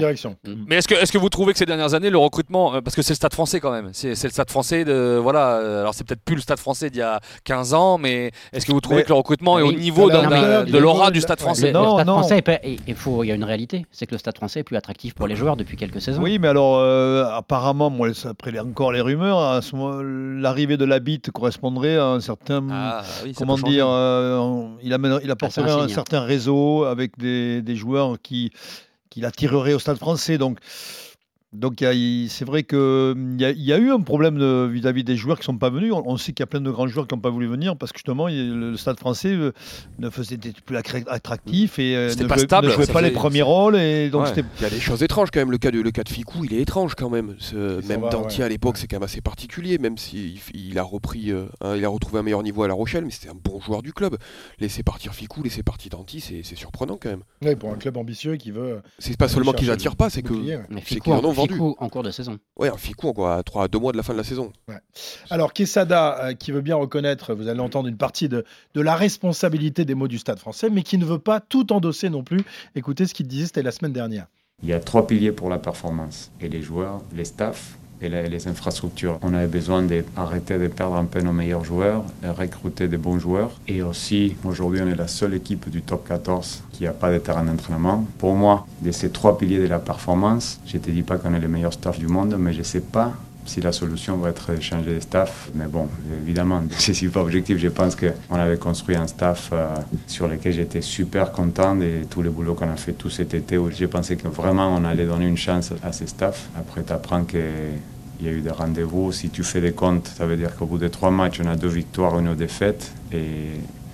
Mais est-ce que, est-ce que vous trouvez que ces dernières années, le recrutement, euh, parce que c'est le Stade Français quand même, c'est, c'est le Stade Français de, voilà, euh, alors c'est peut-être plus le Stade Français d'il y a quinze ans, mais est-ce que vous trouvez Mais, que le recrutement est au oui, niveau d'un, non, d'un- mais- de l'aura du Stade Français? Le, Non, le Stade non. français, est pas- il, faut, il y a une réalité, c'est que le Stade français est plus attractif pour les joueurs depuis quelques saisons. Oui, mais alors, euh, apparemment, moi, après les- encore les rumeurs, à ce moment, l'arrivée de Labitte correspondrait à un certain. Ah, oui, ça comment peut changer. dire euh, il, amène, il apporterait Ah, c'est un un signe. certain réseau avec des, des joueurs qui, qui l'attireraient au Stade français. Donc. Donc il y a- il- c'est vrai qu'il y, a- il y a eu un problème de- vis-à-vis des joueurs qui ne sont pas venus. On, on sait qu'il y a plein de grands joueurs qui n'ont pas voulu venir parce que justement il- le, le Stade français euh, ne faisait était plus accra- attractif et euh, C'était ne, pas jouait, stable, ne jouait ça pas les faisait- premiers rôles. Et donc Ouais. c'était Il y a des choses étranges quand même. Le cas de, le cas de Ficou, il est étrange quand même. Ce- Ça même va, Dantier ouais. à l'époque, c'est quand même assez particulier, même s'il il a repris, euh, un- il a retrouvé un meilleur niveau à La Rochelle, mais c'était un bon joueur du club. Laisser partir Ficou, laisser partir Danti, c'est, c'est surprenant quand même. Ouais, pour un club ambitieux qui veut. C'est pas aller seulement qu'ils chercher attirent le pas, c'est que bouclier, ouais. Mais c'est Ficou, qu'ils en ont en, vendu. Ficou en cours de saison. Ouais, un Ficou quoi, à trois, à deux mois de la fin de la saison. Alors, Quesada, euh, qui veut bien reconnaître, vous allez entendre une partie de, de la responsabilité des mots du Stade français, mais qui ne veut pas tout endosser non plus. Écoutez ce qu'il disait, c'était la semaine dernière. Il y a trois piliers pour la performance. Et les joueurs, les staffs et la- les infrastructures. On avait besoin d'arrêter de perdre un peu nos meilleurs joueurs, et recruter des bons joueurs. Et aussi, aujourd'hui, on est la seule équipe du top quatorze qui n'a pas de terrain d'entraînement. Pour moi, de ces trois piliers de la performance, je ne te dis pas qu'on est les meilleurs staffs du monde, mais je ne sais pas si la solution va être de changer de staff. Mais bon, évidemment, je ne suis pas objectif. Je pense qu'on avait construit un staff euh, sur lequel j'étais super content de tous les boulots qu'on a fait tout cet été où j'ai pensé que vraiment on allait donner une chance à ces staffs. Après, tu apprends qu'il y a eu des rendez-vous. Si tu fais des comptes, ça veut dire qu'au bout de trois matchs, on a deux victoires, une défaite. Et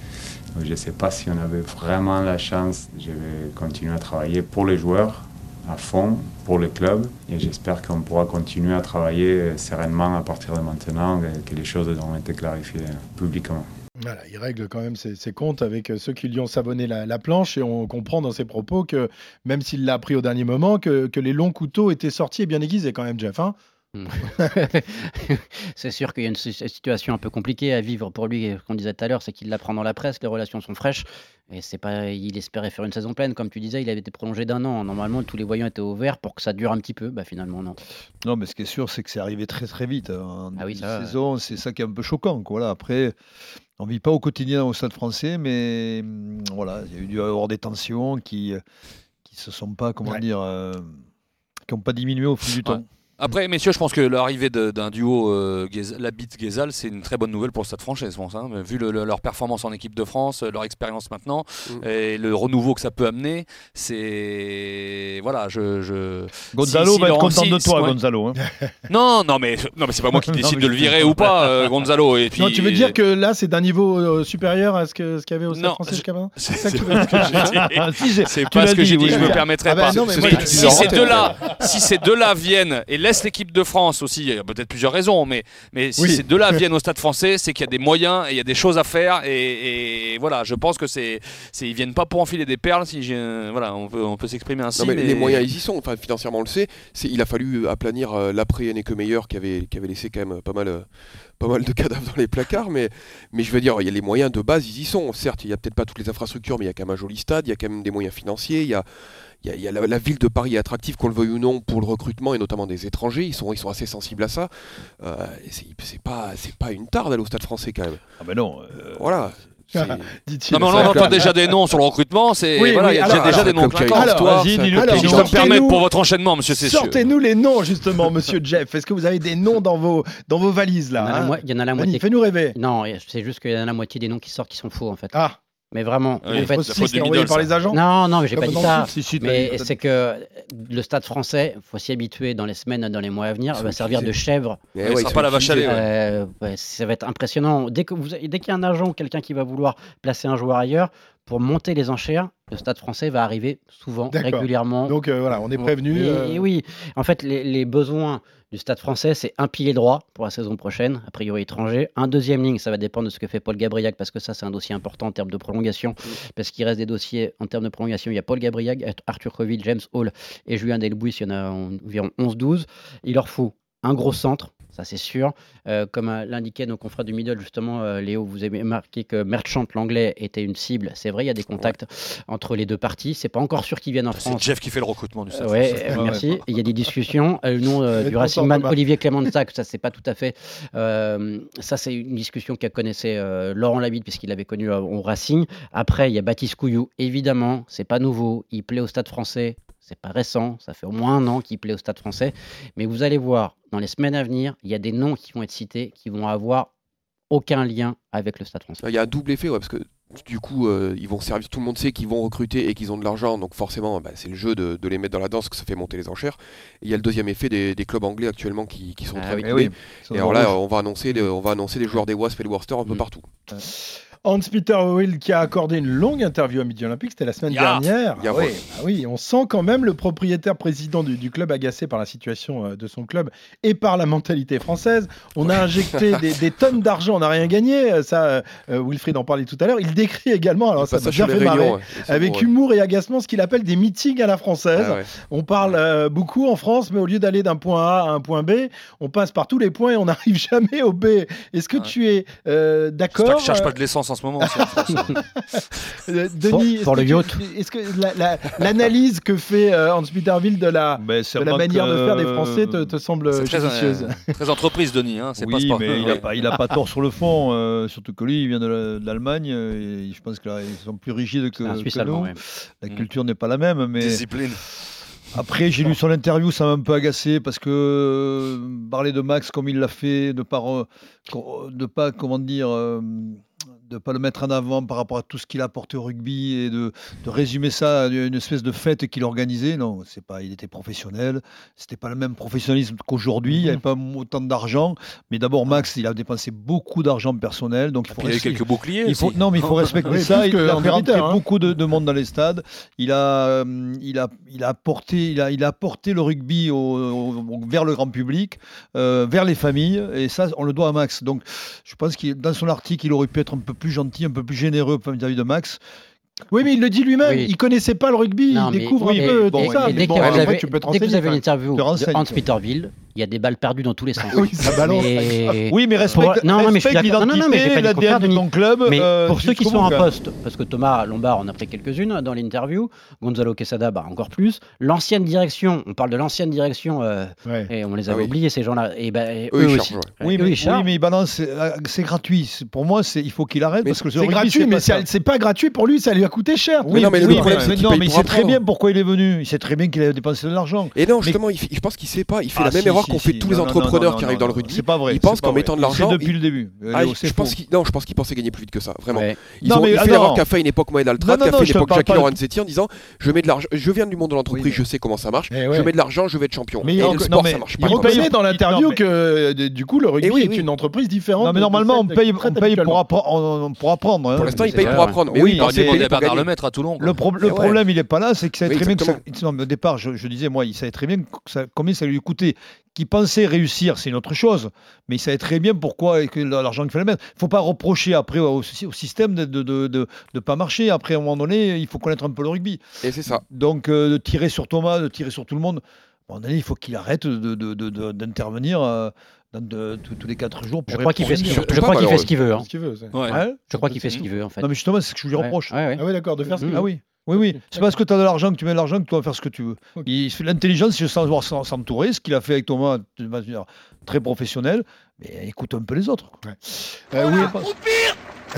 je ne sais pas si on avait vraiment la chance. Je vais continuer à travailler pour les joueurs, à fond pour le club et j'espère qu'on pourra continuer à travailler sereinement à partir de maintenant et que les choses auront été clarifiées publiquement. Voilà, il règle quand même ses, ses comptes avec ceux qui lui ont savonné la, la planche et on comprend dans ses propos que même s'il l'a appris au dernier moment, que, que les longs couteaux étaient sortis et bien aiguisés quand même, Jeff. Hein. C'est sûr qu'il y a une situation un peu compliquée à vivre pour lui, qu'on disait tout à l'heure, c'est qu'il l'apprend dans la presse, les relations sont fraîches, et c'est pas, il espérait faire une saison pleine, comme tu disais, il avait été prolongé d'un an, normalement tous les voyants étaient ouverts pour que ça dure un petit peu, bah finalement non. Non, mais ce qui est sûr, c'est que c'est arrivé très très vite. En Ah oui, début ça, de saison, c'est ça qui est un peu choquant. Quoi. Voilà, après, on ne vit pas au quotidien au Stade français, mais hum, voilà, il y a eu dû y avoir des tensions qui qui se sont pas, comment Ouais. dire, euh, qui n'ont pas diminué au fil du Ouais. temps. Après, messieurs, je pense que l'arrivée de- d'un duo euh, Guez- Labitte-Guézal, c'est une très bonne nouvelle pour le Stade Français, je pense. Hein. Vu le- le- leur performance en équipe de France, leur expérience maintenant, Mm. et le renouveau que ça peut amener, c'est voilà, je. je... Gonzalo si- si va être Laurent- content si- de toi, ouais. Gonzalo. Hein. Non, non, mais non, mais c'est pas moi qui Non, décide mais de le je virer comprends. ou pas, euh, Gonzalo. Et puis. Non, tu veux dire que là, c'est d'un niveau euh, supérieur à ce que ce qu'il y avait au Stade Non, français je- jusqu'à maintenant C'est ça que tu pas veux ce que j'ai dit. Ah, si, j'ai- C'est tu pas l'as ce que dit, j'ai dit, oui, je oui. me permettrai Ah bah pas. non, mais Si- moi, je- si ces deux-là, si ces deux-là viennent et laissent l'équipe de France aussi, il y a peut-être plusieurs raisons, mais, mais si Oui. ces deux-là viennent au Stade Français, c'est qu'il y a des moyens et il y a des choses à faire. Et, et voilà, je pense que c'est, c'est, ils viennent pas pour enfiler des perles. Si j'ai, voilà, on peut, on peut s'exprimer ainsi. Non, mais mais- les moyens, ils y sont. Enfin, financièrement, on le sait. C'est, il a fallu aplanir euh, l'après n'est que meilleur qui avait, qui avait laissé quand même pas mal, euh, pas mal de cadavres dans les placards. Mais, mais je veux dire, il y a les moyens de base, ils y sont. Certes, il n'y a peut-être pas toutes les infrastructures, mais il y a quand même un joli stade, il y a quand même des moyens financiers. Il y a, il y a, il y a la, la ville de Paris est attractive, qu'on le veuille ou non, pour le recrutement et notamment des étrangers. Ils sont, ils sont assez sensibles à ça. Euh, et c'est, c'est, pas, c'est pas une tare d'aller au Stade Français quand même. Ah ben non. euh, Voilà. C'est- Dit-il. Non, mais on C'est un entend club. déjà des noms sur le recrutement. C'est, Oui, voilà, oui, il y a alors, déjà alors, des noms club qui a une clinquants. Alors, histoire, vas-y, c'est un dis-nous, club qui a Si une je peux me sortez-nous- permettre pour votre enchaînement, monsieur Cessieux. Sortez-nous les noms, justement, monsieur Jeff. Est-ce que vous avez des noms dans vos, dans vos valises, Il y en là a la hein mo- il y en a la Mani, moitié. fais-nous rêver. Non, c'est juste qu'il y en a la moitié des noms qui sortent qui sont faux en fait. Ah, Mais vraiment, Oui, en fait, la c'est faute de envoyé Midol, par ça. les agents non, non, mais j'ai Comme pas dit dans ça. le foot, si, si, t'as Mais dit- t'as c'est que le Stade français, faut s'y habituer dans les semaines, dans les mois à venir, Ils sont va servir de utilisés. chèvre. Mais Ouais, ouais, ce ils sera sont pas la vache à lait, utilisés. ouais. Euh, ouais, ça va être impressionnant. Dès que vous, dès qu'il y a un agent ou quelqu'un qui va vouloir placer un joueur ailleurs, pour monter les enchères, le Stade français va arriver souvent, D'accord. régulièrement. donc euh, voilà, on est prévenu. Et, euh, et oui, en fait, les, les besoins du Stade français, c'est un pilier droit pour la saison prochaine, a priori étranger. Un deuxième ligne, ça va dépendre de ce que fait Paul Gabriac, parce que ça, c'est un dossier important en termes de prolongation, parce qu'il reste des dossiers en termes de prolongation. Il y a Paul Gabriac, Arthur Coville, James Hall et Julien Delbouis, il y en a environ onze douze. Il leur faut un gros centre, ça c'est sûr. Euh, comme euh, l'indiquaient nos confrères du Middle, justement, euh, Léo, vous avez marqué que Merchant, l'anglais, était une cible. C'est vrai, il y a des contacts ouais. entre les deux parties. C'est pas encore sûr qu'ils viennent en France. C'est Jeff qui fait le recrutement du Stade euh, ouais, français. euh, merci. Ouais. Il y a des discussions. Euh, le nom euh, du Racing Man, Olivier Clément-Sac, ça c'est pas tout à fait. Euh, ça c'est une discussion qu'a connaissait euh, Laurent Labitte puisqu'il l'avait connu euh, au Racing. Après, il y a Baptiste Couillou. Évidemment, c'est pas nouveau. Il plaît au Stade français. C'est pas récent, ça fait au moins un an qu'il plaît au Stade français. Mais vous allez voir, dans les semaines à venir, il y a des noms qui vont être cités qui vont avoir aucun lien avec le Stade français. Il y a un double effet, ouais, parce que du coup, euh, ils vont servir. Tout le monde sait qu'ils vont recruter et qu'ils ont de l'argent, donc forcément, bah, c'est le jeu de, de les mettre dans la danse que ça fait monter les enchères. Et il y a le deuxième effet des, des clubs anglais actuellement qui, qui sont ah, très oui, oui. Et alors là, on va annoncer, de, on va annoncer des joueurs des Wasps et des Worcester un peu mmh. partout. Ouais. Hans-Peter Will qui a accordé une longue interview à Midi Olympique, c'était la semaine yeah. dernière. Yeah, oui, ouais. bah oui, on sent quand même le propriétaire président du, du club agacé par la situation de son club et par la mentalité française. On a injecté des, des tonnes d'argent, on n'a rien gagné. Ça, euh, Wilfried en parlait tout à l'heure. Il décrit également, alors ça m'a bien fait marrer, ouais. avec bon, humour ouais. et agacement, ce qu'il appelle des meetings à la française. Ah, ouais. On parle euh, beaucoup en France, mais au lieu d'aller d'un point A à un point B, on passe par tous les points et on n'arrive jamais au B. Est-ce que ouais. tu es euh, d'accord? J'espère que je cherche pas de l'essence en ce moment. euh, Denis, pour, pour le yacht. Est-ce que la, la, l'analyse que fait euh, Hans-Peter Will de la, de la manière que... de faire des Français te, te semble c'est judicieuse? Très, euh, très entreprise, Denis. Hein, c'est oui, pas mais il n'a pas, il a pas tort sur le fond. Euh, surtout que lui, il vient de, la, de l'Allemagne. Et je pense qu'ils sont plus rigides que, que nous. Ouais. La culture mmh. n'est pas la même. Mais... Discipline. Après, j'ai lu son interview, ça m'a un peu agacé parce que euh, parler de Max comme il l'a fait, de pas, de pas comment dire, euh, de pas le mettre en avant par rapport à tout ce qu'il a apporté au rugby et de, de résumer ça à une espèce de fête qu'il organisait. Non, c'est pas. Il était professionnel. C'était pas le même professionnalisme qu'aujourd'hui. Mmh. Il n'y avait pas autant d'argent. Mais d'abord, Max, il a dépensé beaucoup d'argent personnel. Donc il faut. Il y a eu quelques boucliers. Il faut, non, mais il faut respecter oui, ça. Il a fait rentrer hein. beaucoup de, de monde dans les stades. Il a, euh, il a, il a apporté, il a, il a apporté le rugby au, au, vers le grand public, euh, vers les familles. Et ça, on le doit à Max. Donc, je pense que dans son article, il aurait pu être un peu plus gentil, un peu plus généreux vis-à-vis de Max. Oui, mais il le dit lui-même, oui. il connaissait pas le rugby, non, il découvre oui, un peu bon, tout ça. Et, et dès, bon, que avez, tu peux dès que vous avez une interview de Hans-Peter Will, il y a des balles perdues dans tous les sens. oui, ça balance. Mais... Oui, mais respecte, pour... non, non, respecte mais l'identité, non, non, mais l'A D N de ton club. Mais euh, pour ceux qui sont en poste, parce que Thomas Lombard en a pris quelques-unes dans l'interview, Gonzalo Quesada, bah, encore plus. L'ancienne direction, on parle de l'ancienne direction, euh, ouais. et on les avait ah, oubliés, oui. ces gens-là. Et bah, et eux, eux aussi. Oui, mais, oui, mais il balance, c'est gratuit. Pour moi, il faut qu'il arrête. parce que C'est gratuit, mais c'est pas gratuit pour lui, ça lui a coûté cher. Oui, mais oui, mais, mais non, mais il sait très bien pourquoi il est venu. Il sait très bien qu'il a dépensé de l'argent. Et non, justement, je pense qu'il sait pas. Il fait la même erreur qu'ont fait tous les entrepreneurs qui arrivent dans le rugby. C'est pas vrai. Il pense qu'en mettant de l'argent. C'est depuis le début. Je pense qu'il non, je pense qu'il pensait gagner plus vite que ça. Vraiment. Ils ont fait l'erreur qu'a fait une époque Mohamed Altrad, qu'a fait une époque Jackie Lorenzetti en disant je mets de l'argent. Je viens du monde de l'entreprise, je sais comment ça marche. Je mets de l'argent, je vais être champion. Mais le sport, ça marche pas. Il reconnaît dans l'interview que du coup le rugby est une entreprise différente. Non, mais normalement on paye pour apprendre. Pour l'instant, il paye pour apprendre. Oui, on est Bernard Lemaitre à Toulon. Le problème, il est pas là, c'est qu'il savait très bien que ça, non, mais au départ, je, je disais, moi, il savait très bien ça, combien ça lui coûtait. Qu'il pensait réussir, c'est une autre chose, mais il savait très bien pourquoi et que l'argent qu'il fallait mettre. Il ne faut pas reprocher après au, au système de ne de, de, de pas marcher. Après, à un moment donné, il faut connaître un peu le rugby. Et c'est ça. Donc, euh, de tirer sur Thomas, de tirer sur tout le monde, à un moment donné, il faut qu'il arrête de, de, de, de, d'intervenir. Euh, De, de, tous les quatre jours. Je crois qu'il fait ce qu'il veut. Je crois qu'il fait ce qu'il veut. Hein. Ouais. Ouais. Je crois qu'il fait ce qu'il veut en fait. Non mais justement, c'est ce que je lui reproche. Ouais. Ouais, ouais. Ah oui, d'accord, de faire ce qu'il veut. Ah oui. Oui, oui. C'est parce que tu as de l'argent que tu mets de l'argent que tu vas faire ce que tu veux. Okay. Il fait l'intelligence, c'est de savoir s'entourer, ce qu'il a fait avec Thomas de manière très professionnelle. Mais écoute un peu les autres. Ouais. Euh, oui, pas... Ou pire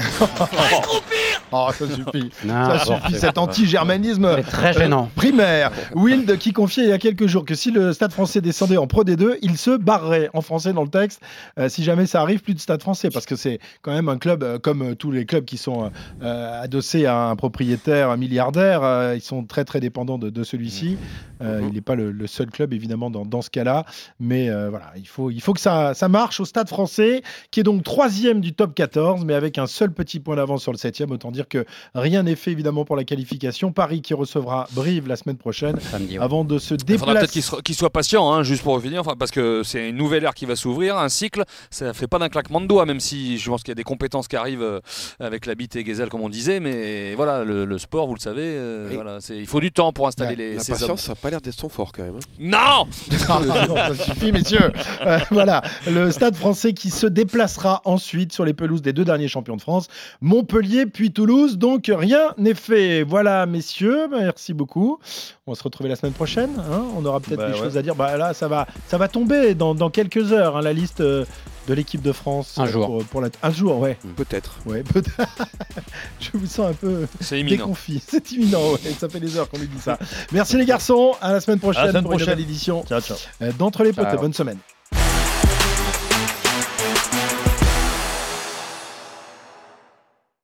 Oh, ça suffit. Non, ça suffit, bon, cet anti-germanisme très gênant. Euh, primaire. Wild qui confiait il y a quelques jours que si le Stade français descendait en Pro D deux, il se barrerait, en français dans le texte, euh, si jamais ça arrive, plus de Stade français, parce que c'est quand même un club, euh, comme euh, tous les clubs qui sont euh, adossés à un propriétaire, un milliardaire, euh, ils sont très très dépendants de, de celui-ci. Euh, mmh. Il n'est pas le, le seul club, évidemment, dans, dans ce cas-là, mais euh, voilà, il faut, il faut que ça, ça marche au Stade Stade Français, qui est donc troisième du top quatorze, mais avec un seul petit point d'avance sur le septième. Autant dire que rien n'est fait évidemment pour la qualification. Paris qui recevra Brive la semaine prochaine, samedi, ouais. avant de se déplacer. Il faudra peut-être qu'il, se, qu'il soit patient, hein, juste pour finir, enfin, parce que c'est une nouvelle ère qui va s'ouvrir, un cycle. Ça ne fait pas d'un claquement de doigts, même si je pense qu'il y a des compétences qui arrivent avec la bite et Guézel, comme on disait. Mais voilà, le, le sport, vous le savez, euh, voilà, c'est, il faut du temps pour installer ouais, les. La ces patience, hommes. Ça n'a pas l'air d'être son fort quand même. Hein. Non. non, ça suffit, messieurs. Euh, voilà, le Stade Français qui se déplacera ensuite sur les pelouses des deux derniers champions de France, Montpellier puis Toulouse. Donc rien n'est fait. Voilà, messieurs, merci beaucoup. On va se retrouver la semaine prochaine. Hein, on aura peut-être bah, des ouais. choses à dire. Bah, là, ça va, ça va tomber dans, dans quelques heures, hein, la liste euh, de l'équipe de France. Un jour. Pour, pour la... Un jour, ouais. Peut-être. Ouais, peut-être. Je vous sens un peu déconfit. C'est imminent, ouais. Ça fait des heures qu'on lui dit ça. Merci les garçons. À la semaine prochaine, à la semaine pour prochaine. Une nouvelle édition ciao, ciao. d'Entre les potes. Ciao. Bonne semaine.